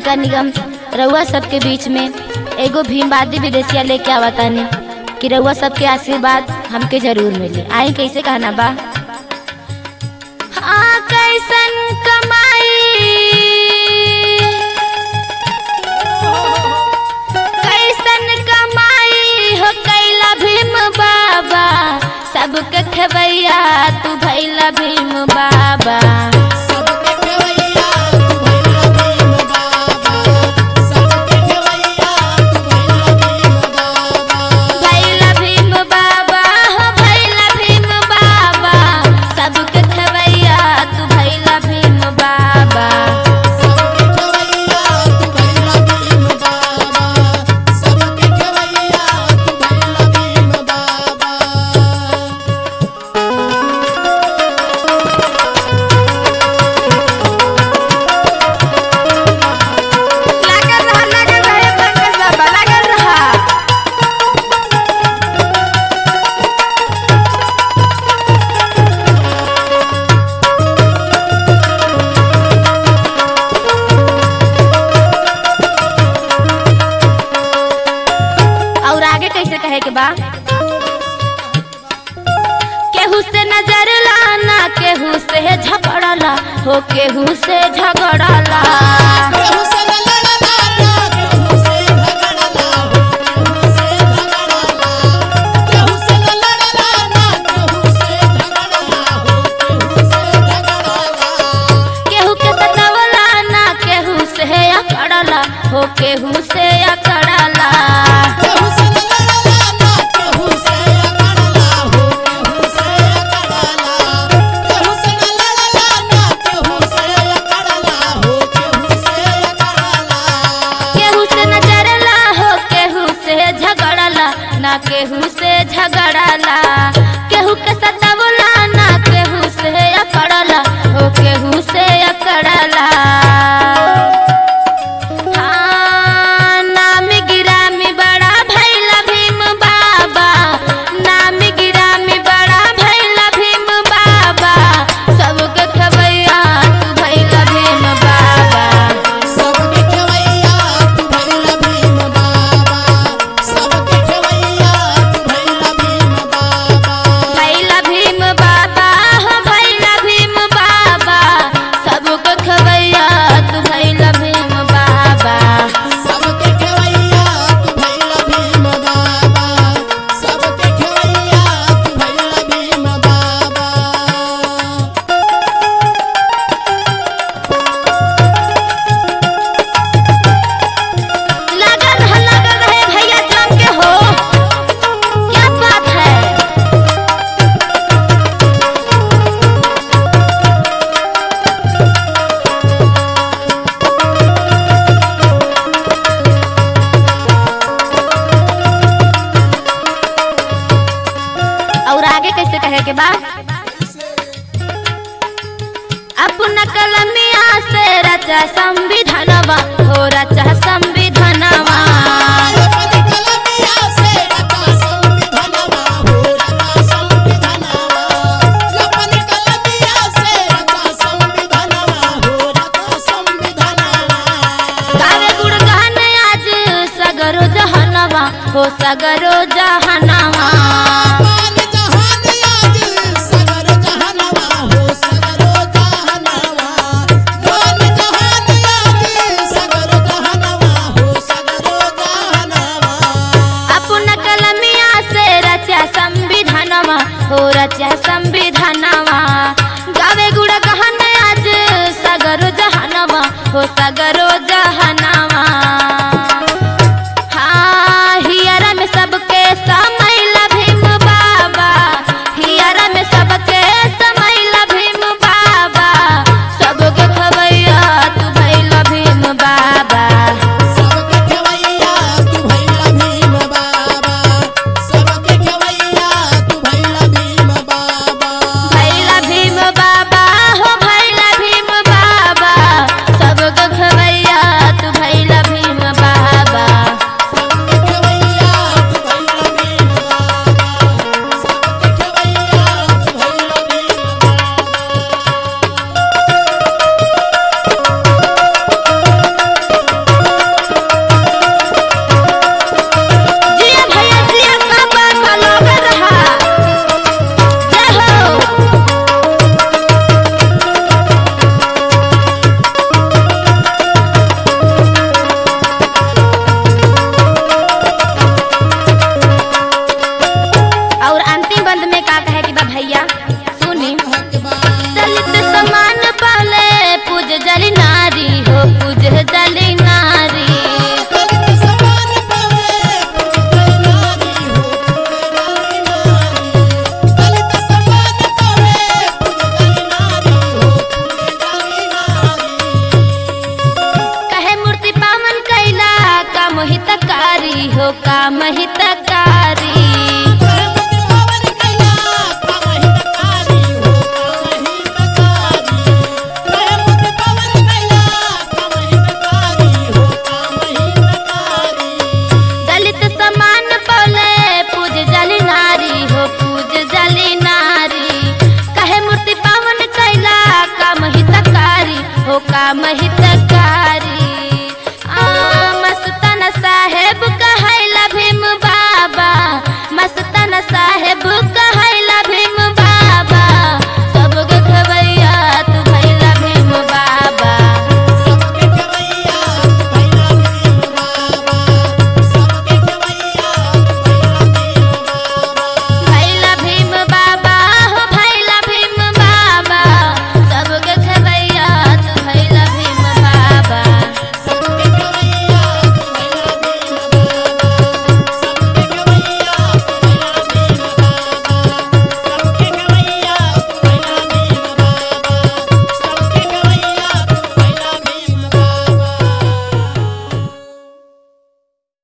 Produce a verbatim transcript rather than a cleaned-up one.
नगर निगम रउआ सबके बीच में एगो भीमवादी विदेशिया लेके आवतानी कि रउआ सबके आशीर्वाद हमके जरूर मिले। आई कैसे कहना बा। हाँ कैसन कमाई कैसन कमाई हो कैला भीम बाबा, सबके खबैया तू भैला भीम बाबा। कहे के बा, केहू से नजर लाना, केहू से झगड़ला हो, केहू से झगड़ला, केहू से लड़ला केहू से झगड़ला हो, केहू से झगड़ला, केहू से लड़ला केहू से झगड़ला हो, केहू से झगड़ला, केहू के सतावला ना, केहू से अकड़ला हो, केहू से अकड़ला, केहू से ना केहू से झगड़ला, केहू के सतावला ना, केहू से अकड़ला हो, केहू से अकड़ला। हाँ नाम गिरामी बड़ा भैला भीम बाबा, नाम गिरामी बड़ा भैला भीम बाबा, सबके खबैया तू भैला भीम बाबा, सबके खबैया तू भैला भीम बाबा, सबके के बाद अपना कलमिया से रचा संविधानवा हो, रचा संविधानवा, अपना कलमिया से रचा संविधानवा हो, रचा संविधानवा, अपना कलमिया से रचा संविधानवा हो, रचा संविधानवा, गावे गुणगान आज सगरो जहानवा हो, सगरो जहानवा, हो रचा संविधानवा, गावे गुड़ गहन आज सगरो जहानवा हो, सगरो जहानवा। हाँ हियरा में सबके समैला भीम बाबा, हियरा में सबके समैला भीम बाबा, सबके खबैया तू भैला भीम बाबा, सबके खबैया तू भैला भीम बाबा, सबके खबैया तू भैला भीम बाबा। हो काम हित